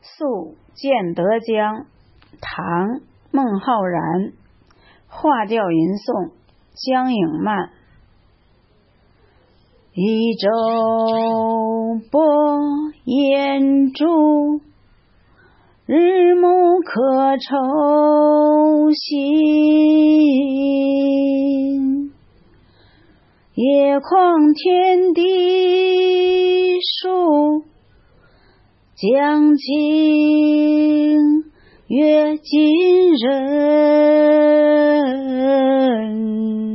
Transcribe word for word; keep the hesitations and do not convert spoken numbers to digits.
宿建德江，唐·孟浩然，画调吟诵江颖曼。一舟泊烟渚，日暮客愁心。野旷天地疏，江静月近人。